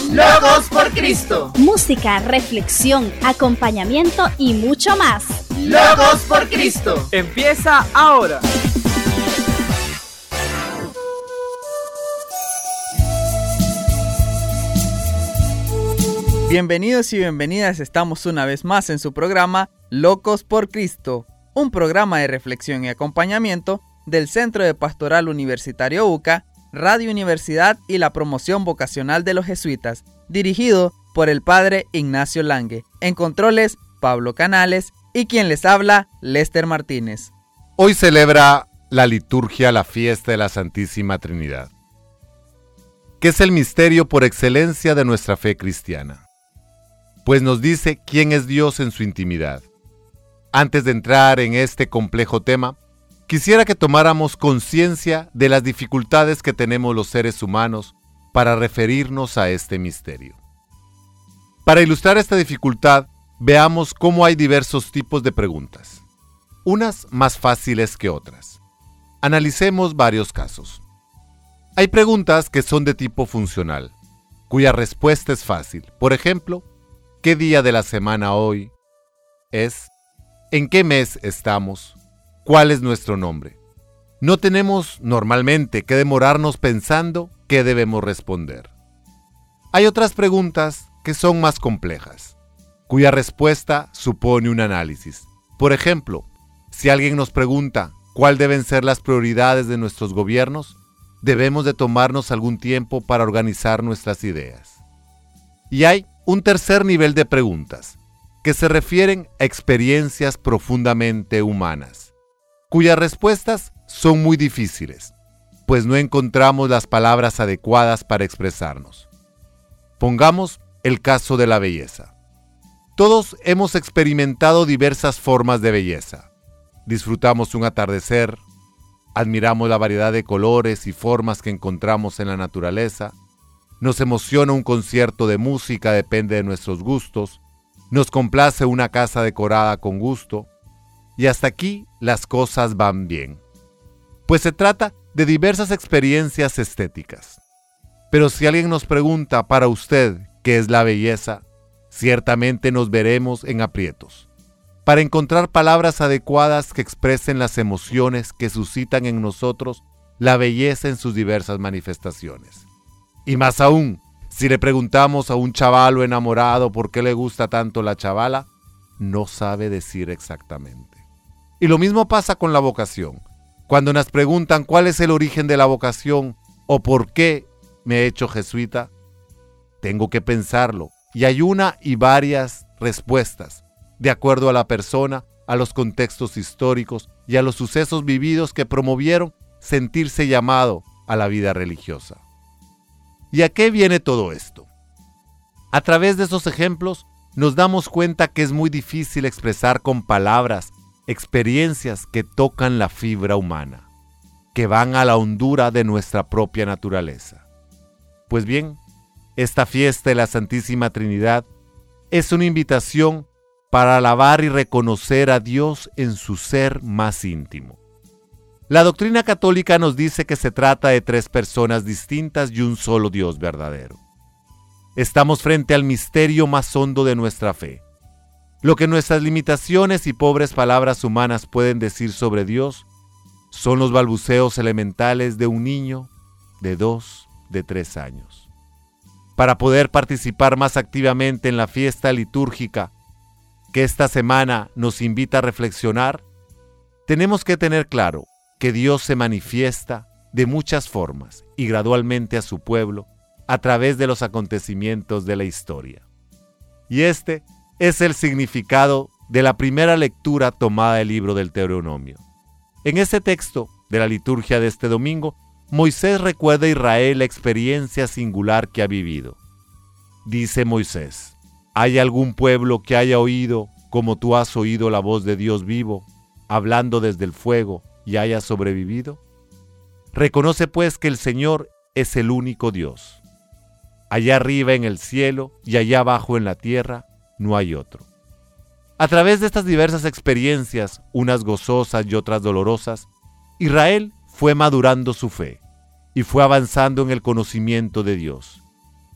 Locos por Cristo. Música, reflexión, acompañamiento y mucho más. Locos por Cristo. Empieza ahora. Bienvenidos y bienvenidas, estamos una vez más en su programa Locos por Cristo, un programa de reflexión y acompañamiento del Centro de Pastoral Universitario UCA, Radio Universidad y la Promoción Vocacional de los Jesuitas, dirigido por el Padre Ignacio Lange. En controles, Pablo Canales y quien les habla, Lester Martínez. Hoy celebra la liturgia la fiesta de la Santísima Trinidad, que es el misterio por excelencia de nuestra fe cristiana, pues nos dice quién es Dios en su intimidad. Antes de entrar en este complejo tema, quisiera que tomáramos conciencia de las dificultades que tenemos los seres humanos para referirnos a este misterio. Para ilustrar esta dificultad, veamos cómo hay diversos tipos de preguntas, unas más fáciles que otras. Analicemos varios casos. Hay preguntas que son de tipo funcional, cuya respuesta es fácil. Por ejemplo, ¿qué día de la semana hoy es? ¿En qué mes estamos? ¿Cuál es nuestro nombre? No tenemos normalmente que demorarnos pensando qué debemos responder. Hay otras preguntas que son más complejas, cuya respuesta supone un análisis. Por ejemplo, si alguien nos pregunta cuáles deben ser las prioridades de nuestros gobiernos, debemos de tomarnos algún tiempo para organizar nuestras ideas. Y hay un tercer nivel de preguntas, que se refieren a experiencias profundamente humanas, cuyas respuestas son muy difíciles, pues no encontramos las palabras adecuadas para expresarnos. Pongamos el caso de la belleza. Todos hemos experimentado diversas formas de belleza. Disfrutamos un atardecer, admiramos la variedad de colores y formas que encontramos en la naturaleza, nos emociona un concierto de música, depende de nuestros gustos, nos complace una casa decorada con gusto, y hasta aquí las cosas van bien, pues se trata de diversas experiencias estéticas. Pero si alguien nos pregunta para usted qué es la belleza, ciertamente nos veremos en aprietos, para encontrar palabras adecuadas que expresen las emociones que suscitan en nosotros la belleza en sus diversas manifestaciones. Y más aún, si le preguntamos a un chavalo enamorado por qué le gusta tanto la chavala, no sabe decir exactamente. Y lo mismo pasa con la vocación. Cuando nos preguntan cuál es el origen de la vocación o por qué me he hecho jesuita, tengo que pensarlo. Y hay una y varias respuestas, de acuerdo a la persona, a los contextos históricos y a los sucesos vividos que promovieron sentirse llamado a la vida religiosa. ¿Y a qué viene todo esto? A través de esos ejemplos nos damos cuenta que es muy difícil expresar con palabras experiencias que tocan la fibra humana, que van a la hondura de nuestra propia naturaleza. Pues bien, esta fiesta de la Santísima Trinidad es una invitación para alabar y reconocer a Dios en su ser más íntimo. La doctrina católica nos dice que se trata de tres personas distintas y un solo Dios verdadero. Estamos frente al misterio más hondo de nuestra fe. Lo que nuestras limitaciones y pobres palabras humanas pueden decir sobre Dios son los balbuceos elementales de un niño de 2, de 3 años. Para poder participar más activamente en la fiesta litúrgica que esta semana nos invita a reflexionar, tenemos que tener claro que Dios se manifiesta de muchas formas y gradualmente a su pueblo a través de los acontecimientos de la historia. Y este es el significado de la primera lectura tomada del libro del Deuteronomio. En este texto de la liturgia de este domingo, Moisés recuerda a Israel la experiencia singular que ha vivido. Dice Moisés: ¿hay algún pueblo que haya oído, como tú has oído la voz de Dios vivo, hablando desde el fuego, y haya sobrevivido? Reconoce pues que el Señor es el único Dios. Allá arriba en el cielo y allá abajo en la tierra no hay otro. A través de estas diversas experiencias, unas gozosas y otras dolorosas, Israel fue madurando su fe y fue avanzando en el conocimiento de Dios.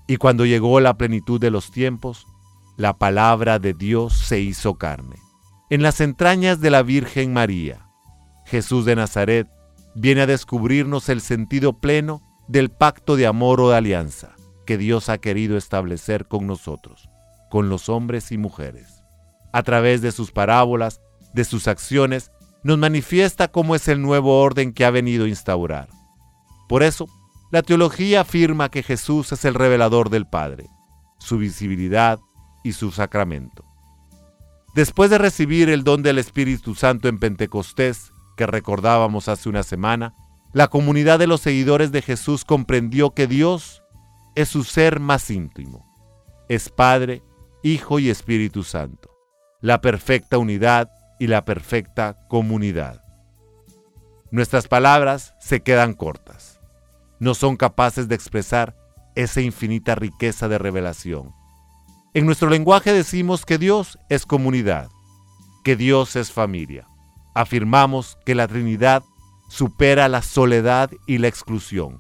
Y cuando llegó la plenitud de los tiempos, la palabra de Dios se hizo carne. En las entrañas de la Virgen María, Jesús de Nazaret viene a descubrirnos el sentido pleno del pacto de amor o de alianza que Dios ha querido establecer con nosotros, con los hombres y mujeres. A través de sus parábolas, de sus acciones, nos manifiesta cómo es el nuevo orden que ha venido a instaurar. Por eso, la teología afirma que Jesús es el revelador del Padre, su visibilidad y su sacramento. Después de recibir el don del Espíritu Santo en Pentecostés, que recordábamos hace una semana, la comunidad de los seguidores de Jesús comprendió que Dios es su ser más íntimo. Es Padre, Hijo y Espíritu Santo, la perfecta unidad y la perfecta comunidad. Nuestras palabras se quedan cortas. No son capaces de expresar esa infinita riqueza de revelación. En nuestro lenguaje decimos que Dios es comunidad, que Dios es familia. Afirmamos que la Trinidad supera la soledad y la exclusión.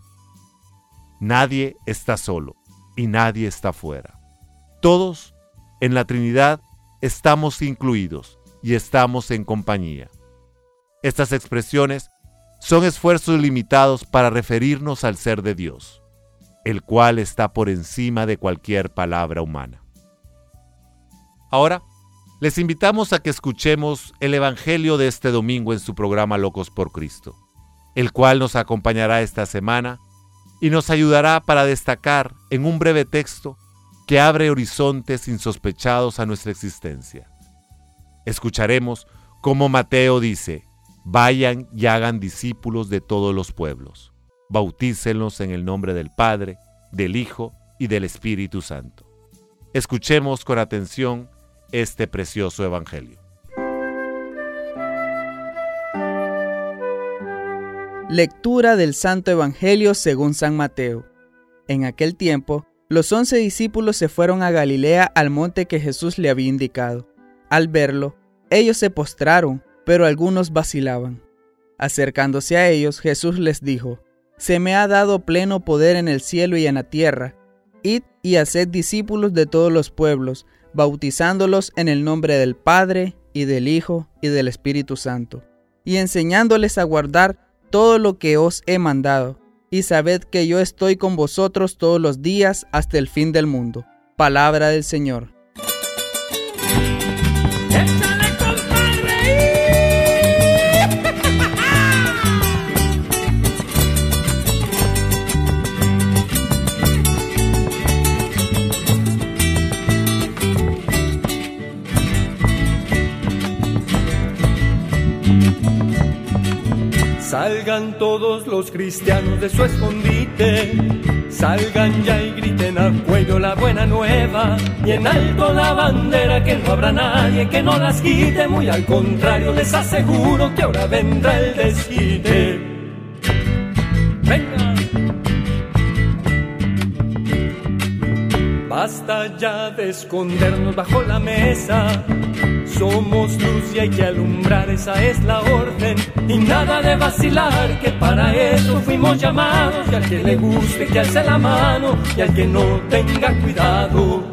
Nadie está solo y nadie está fuera. Todos en la Trinidad estamos incluidos y estamos en compañía. Estas expresiones son esfuerzos limitados para referirnos al ser de Dios, el cual está por encima de cualquier palabra humana. Ahora, les invitamos a que escuchemos el Evangelio de este domingo en su programa Locos por Cristo, el cual nos acompañará esta semana y nos ayudará para destacar en un breve texto que abre horizontes insospechados a nuestra existencia. Escucharemos cómo Mateo dice: vayan y hagan discípulos de todos los pueblos, bautícenlos en el nombre del Padre, del Hijo y del Espíritu Santo. Escuchemos con atención este precioso Evangelio. Lectura del Santo Evangelio según San Mateo. En aquel tiempo, los 11 discípulos se fueron a Galilea al monte que Jesús le había indicado. Al verlo, ellos se postraron, pero algunos vacilaban. Acercándose a ellos, Jesús les dijo: se me ha dado pleno poder en el cielo y en la tierra. Id y haced discípulos de todos los pueblos, bautizándolos en el nombre del Padre, y del Hijo, y del Espíritu Santo, y enseñándoles a guardar todo lo que os he mandado. Y sabed que yo estoy con vosotros todos los días hasta el fin del mundo. Palabra del Señor. Salgan todos los cristianos de su escondite, salgan ya y griten a cuello la buena nueva, y en alto la bandera, que no habrá nadie que no las quite, muy al contrario les aseguro que ahora vendrá el desquite. ¡Venga! Basta ya de escondernos bajo la mesa, somos luz y hay que alumbrar, esa es la orden. Y nada de vacilar, que para eso fuimos llamados. Y al que le guste que alce la mano, y al que no tenga cuidado.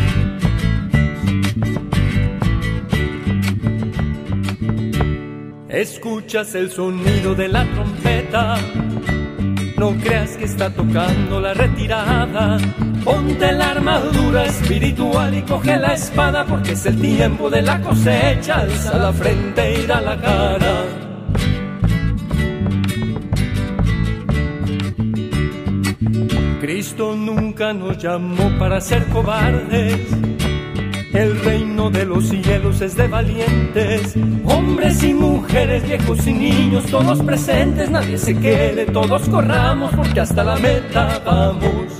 Escuchas el sonido de la trompeta, no creas que está tocando la retirada. Ponte la armadura espiritual y coge la espada, porque es el tiempo de la cosecha. Alza la frente y da la cara. Cristo nunca nos llamó para ser cobardes. El reino de los cielos es de valientes, hombres y mujeres, viejos y niños, todos presentes. Nadie se quede, todos corramos, porque hasta la meta vamos.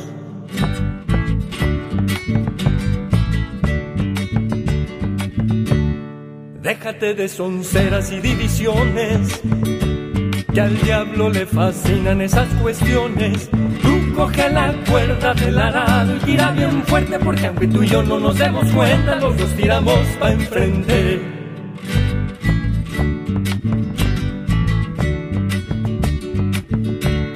Déjate de sonceras y divisiones, que al diablo le fascinan esas cuestiones. Tú coge la cuerda del arado y tira bien fuerte, porque aunque tú y yo no nos demos cuenta, los dos tiramos pa' enfrente.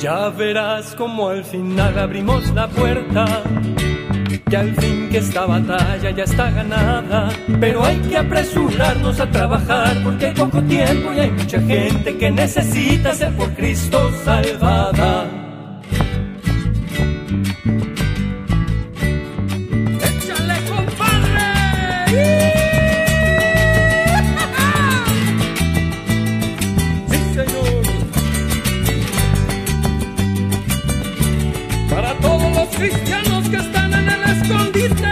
Ya verás como al final abrimos la puerta, que al fin que esta batalla ya está ganada. Pero hay que apresurarnos a trabajar, porque hay poco tiempo y hay mucha gente que necesita ser por Cristo salvada. ¡Échale, compadre! ¡Sí, señor! Para todos los cristianos que están en el escondite.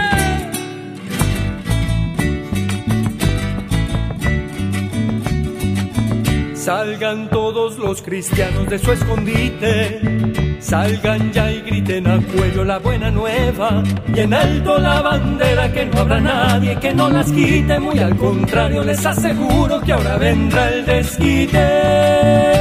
Salgan todos los cristianos de su escondite, salgan ya y griten a cuello la buena nueva, y en alto la bandera, que no habrá nadie que no las quite. Muy al contrario, les aseguro que ahora vendrá el desquite.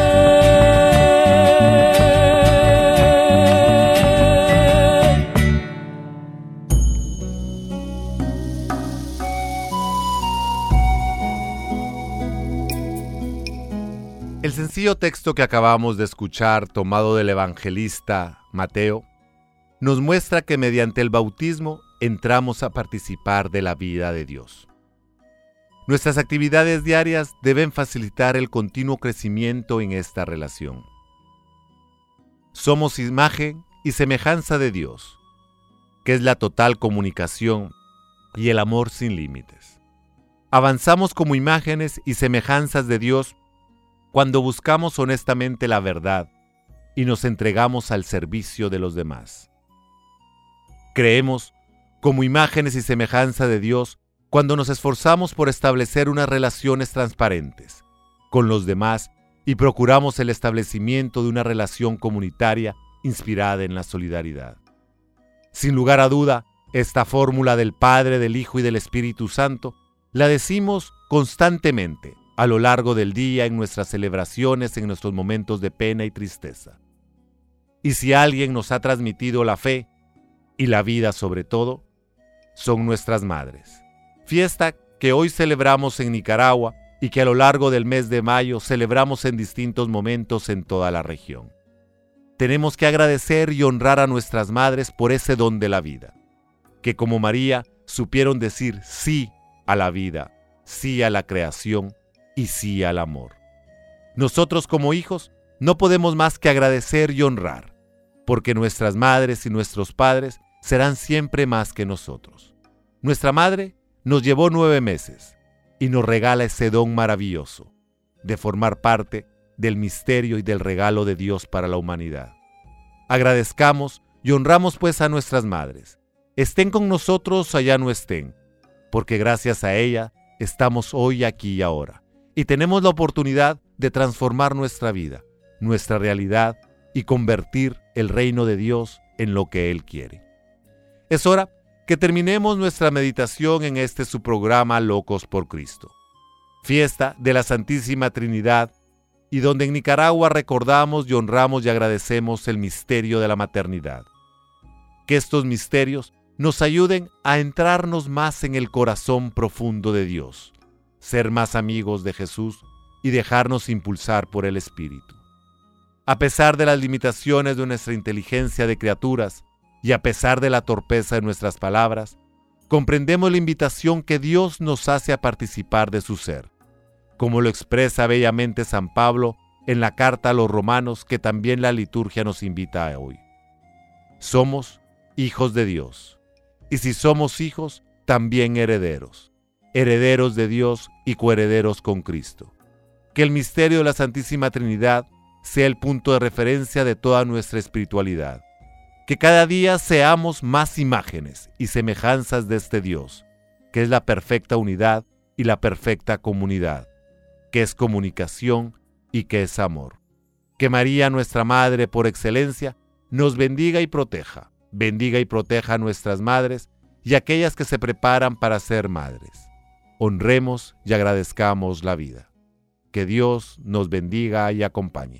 El sencillo texto que acabamos de escuchar, tomado del evangelista Mateo, nos muestra que mediante el bautismo entramos a participar de la vida de Dios. Nuestras actividades diarias deben facilitar el continuo crecimiento en esta relación. Somos imagen y semejanza de Dios, que es la total comunicación y el amor sin límites. Avanzamos como imágenes y semejanzas de Dios cuando buscamos honestamente la verdad y nos entregamos al servicio de los demás. Creemos como imágenes y semejanza de Dios cuando nos esforzamos por establecer unas relaciones transparentes con los demás y procuramos el establecimiento de una relación comunitaria inspirada en la solidaridad. Sin lugar a duda, esta fórmula del Padre, del Hijo y del Espíritu Santo la decimos constantemente a lo largo del día, en nuestras celebraciones, en nuestros momentos de pena y tristeza. Y si alguien nos ha transmitido la fe y la vida sobre todo, son nuestras madres. Fiesta que hoy celebramos en Nicaragua y que a lo largo del mes de mayo celebramos en distintos momentos en toda la región. Tenemos que agradecer y honrar a nuestras madres por ese don de la vida, que como María supieron decir sí a la vida, sí a la creación y sí al amor. Nosotros como hijos no podemos más que agradecer y honrar, porque nuestras madres y nuestros padres serán siempre más que nosotros. Nuestra madre nos llevó 9 meses y nos regala ese don maravilloso de formar parte del misterio y del regalo de Dios para la humanidad. Agradezcamos y honramos pues a nuestras madres, estén con nosotros o allá no estén, porque gracias a ella estamos hoy aquí y ahora. Y tenemos la oportunidad de transformar nuestra vida, nuestra realidad y convertir el reino de Dios en lo que Él quiere. Es hora que terminemos nuestra meditación en este su programa Locos por Cristo, fiesta de la Santísima Trinidad, y donde en Nicaragua recordamos y honramos y agradecemos el misterio de la maternidad. Que estos misterios nos ayuden a entrarnos más en el corazón profundo de Dios, ser más amigos de Jesús y dejarnos impulsar por el Espíritu. A pesar de las limitaciones de nuestra inteligencia de criaturas y a pesar de la torpeza de nuestras palabras, comprendemos la invitación que Dios nos hace a participar de su ser, como lo expresa bellamente San Pablo en la carta a los Romanos, que también la liturgia nos invita a hoy. Somos hijos de Dios, y si somos hijos, también herederos de Dios y coherederos con Cristo. Que el misterio de la Santísima Trinidad sea el punto de referencia de toda nuestra espiritualidad. Que cada día seamos más imágenes y semejanzas de este Dios, que es la perfecta unidad y la perfecta comunidad, que es comunicación y que es amor. Que María, nuestra Madre por excelencia, nos bendiga y proteja a nuestras madres y aquellas que se preparan para ser madres. Honremos y agradezcamos la vida. Que Dios nos bendiga y acompañe.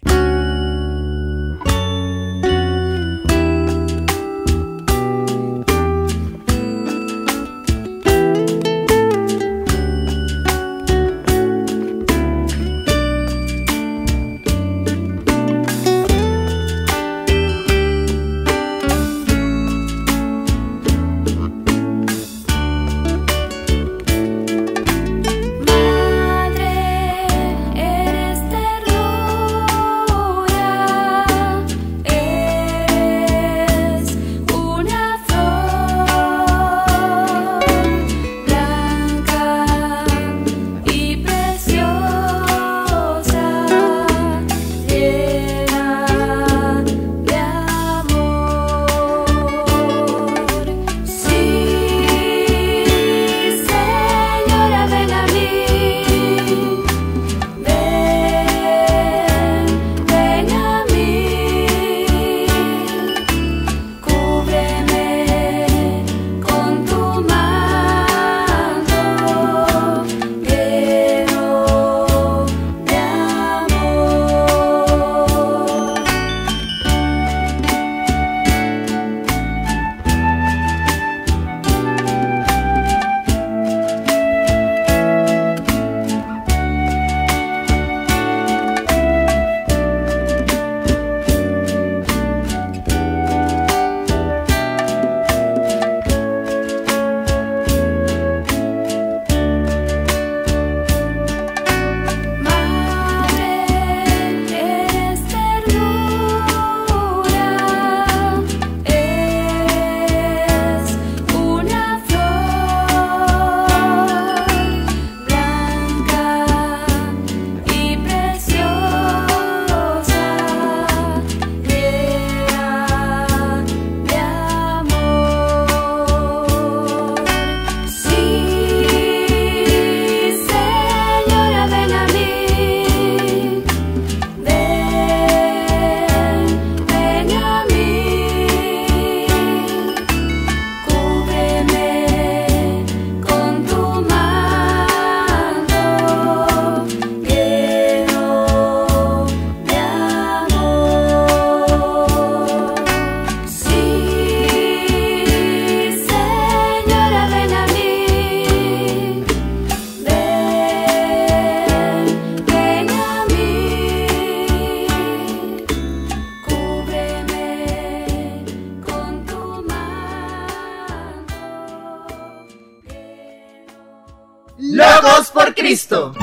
Locos por Cristo.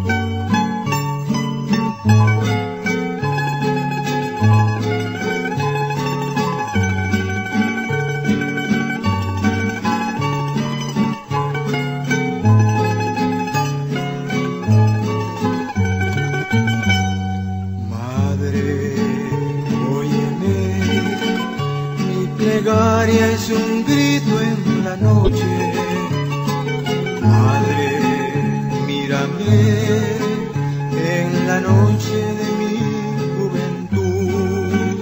Es un grito en la noche, Madre, mírame en la noche de mi juventud.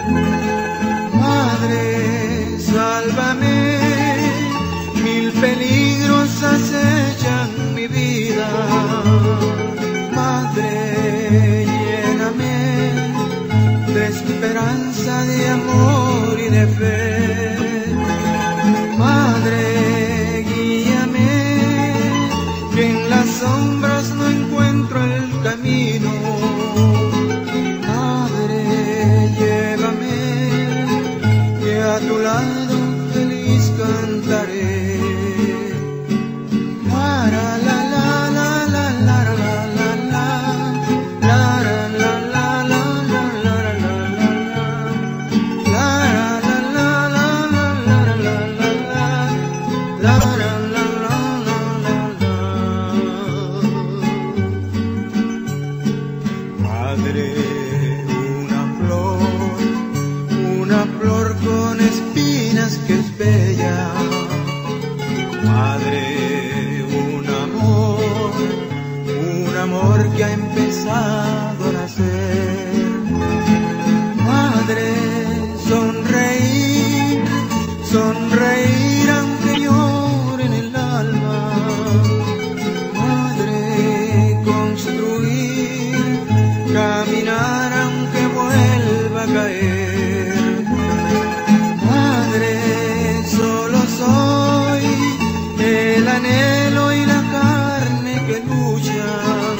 Madre, sálvame, mil peligros acechan mi vida. Madre, lléname de esperanza, de amor y de fe. Madre, guíame, que en las sombras no encuentro el camino. Madre, llévame, que a tu lado feliz cantaré. La la la la la la la la la la la la la que es bella. Madre, un amor que ha empezado a nacer. Madre, sonreír, sonreír aunque llore en el alma. Madre, construir, caminar aunque vuelva a caer. Soy el anhelo y la carne que luchan.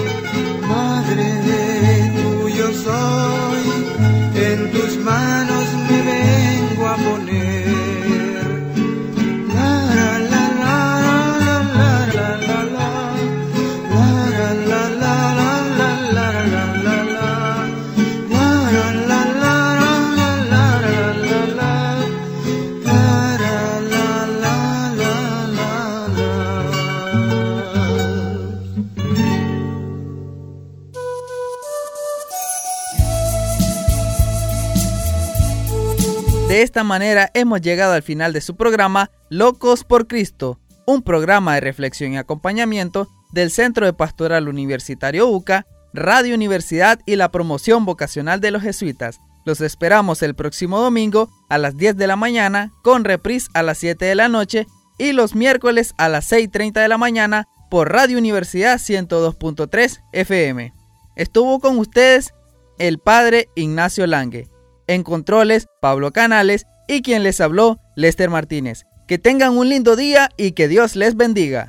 Madre, tuyo soy, en tus manos me vengo a poner. La la la la la la la la la la la la la la la De esta manera hemos llegado al final de su programa Locos por Cristo, un programa de reflexión y acompañamiento del Centro de Pastoral Universitario UCA, Radio Universidad y la Promoción Vocacional de los Jesuitas. Los esperamos el próximo domingo a las 10 de la mañana, con reprise a las 7 de la noche y los miércoles a las 6:30 de la mañana por Radio Universidad 102.3 FM. Estuvo con ustedes el Padre Ignacio Lange. En controles, Pablo Canales, y quien les habló, Lester Martínez. Que tengan un lindo día y que Dios les bendiga.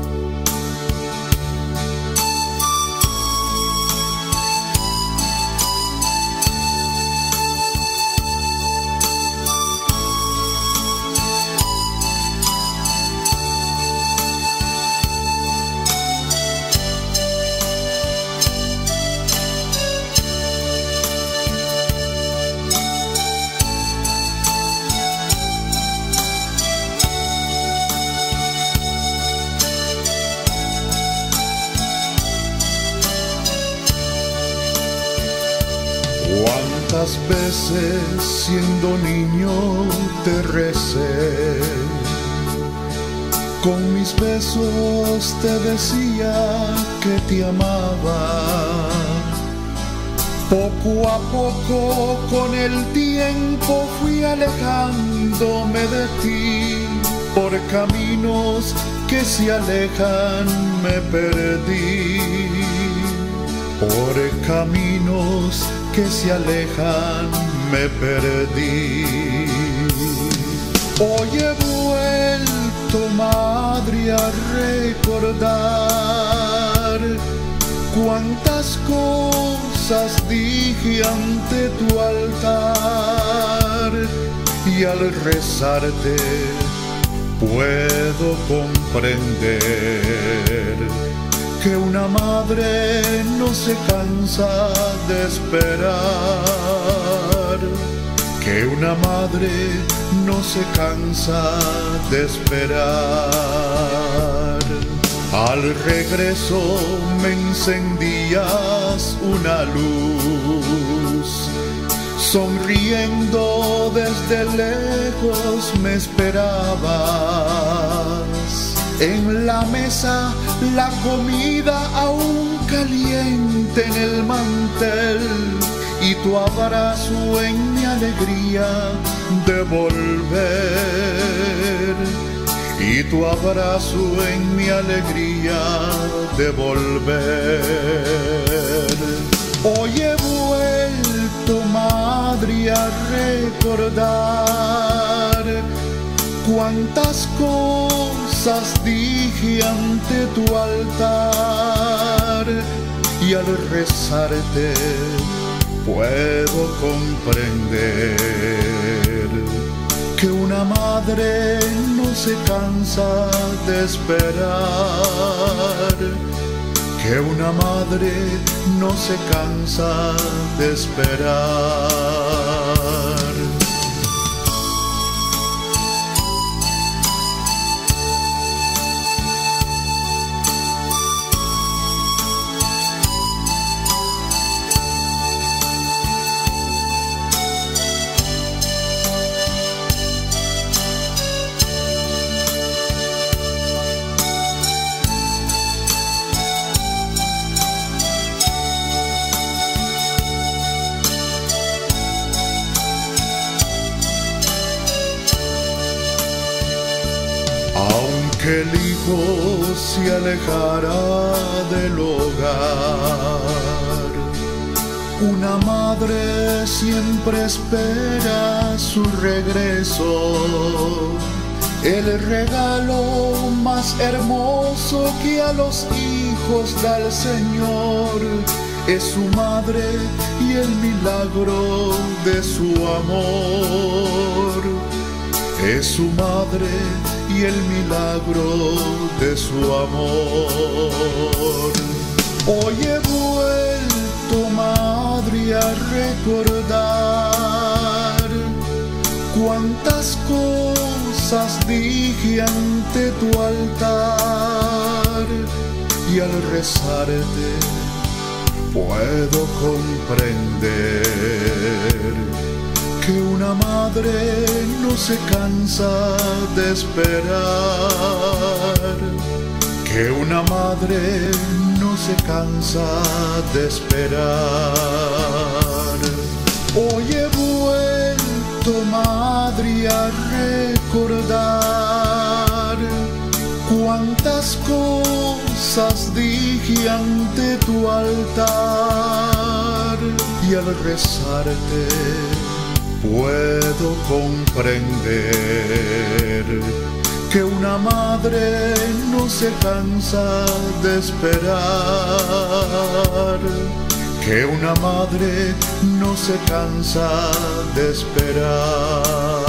¿Cuántas veces siendo niño te recé? Con mis besos te decía que te amaba. Poco a poco con el tiempo fui alejándome de ti. Por caminos que se alejan me perdí. Por caminos que se alejan me perdí. Hoy he vuelto, madre, a recordar cuántas cosas dije ante tu altar, y al rezarte Puedo comprender que una madre no se cansa de esperar, que una madre no se cansa de esperar. Al regreso me encendías una luz, sonriendo desde lejos me esperabas. En la mesa la comida aún caliente en el mantel, y tu abrazo en mi alegría de volver, y tu abrazo en mi alegría de volver. Hoy he vuelto, madre, a recordar cuántas cosas dije ante tu altar, y al rezarte puedo comprender que una madre no se cansa de esperar, que una madre no se cansa de esperar. Que el hijo se alejará del hogar, una madre siempre espera su regreso. El regalo más hermoso que a los hijos da el Señor es su madre y el milagro de su amor. Es su madre y el milagro de su amor. Hoy he vuelto, madre, a recordar cuántas cosas dije ante tu altar, y al rezarte puedo comprender que una madre no se cansa de esperar, que una madre no se cansa de esperar. Hoy he vuelto, madre, a recordar cuántas cosas dije ante tu altar, y al rezarte puedo comprender que una madre no se cansa de esperar, que una madre no se cansa de esperar.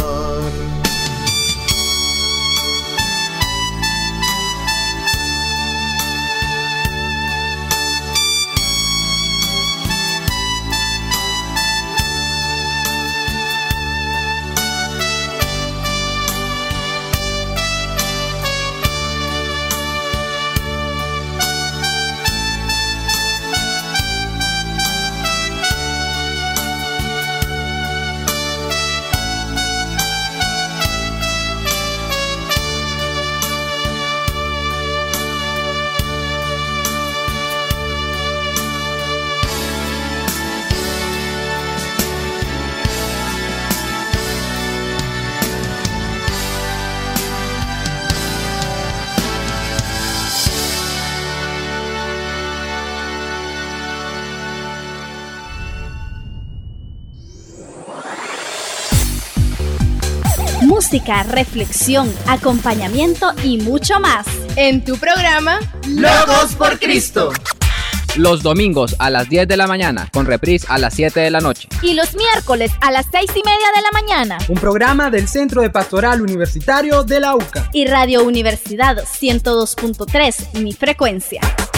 Música, reflexión, acompañamiento y mucho más. En tu programa Locos por Cristo. Los domingos a las 10 de la mañana, con reprise a las 7 de la noche. Y los miércoles a las 6:30 de la mañana. Un programa del Centro de Pastoral Universitario de la UCA. Y Radio Universidad 102.3, mi frecuencia.